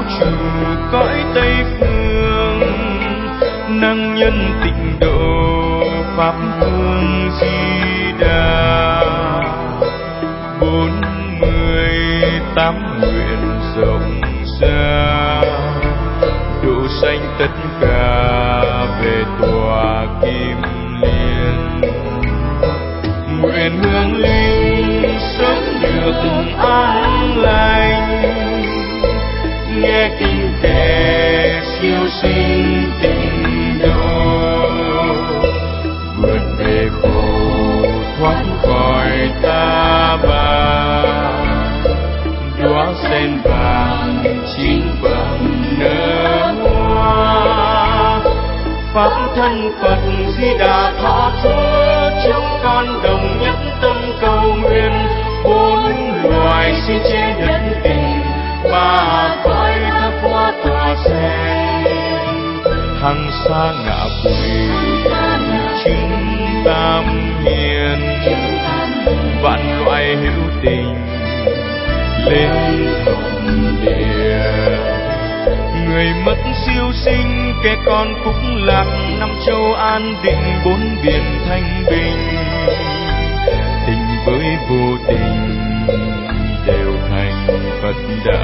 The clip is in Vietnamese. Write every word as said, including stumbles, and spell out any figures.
chủ cõi Tây phương, năng nhân tịnh độ pháp hương Di Đà. Bốn mươi tám nguyện rộng ra, độ sanh tất cả về tòa Kim Liên. Nguyện hương linh sớm được an lành, nghe kinh kệ siêu sinh tịnh độ, vượt về khổ thoát khỏi ta bà. Đóa sen vàng chín vầng nở hoa, pháp thân Phật Di Đà thọ Chúa. Chúng con đồng nhất tâm cầu nguyện, bốn loài xin trên đất tình, ba cõi thác hoa tỏa sen. Hằng xa ngạ quỷ chứng tam hiền, vạn loại hữu tình lên hồng địa. Người mất siêu sinh, kẻ con phúc lạc, năm châu an định, bốn biển thanh bình. Tình với vô tình đều thành Phật đạo.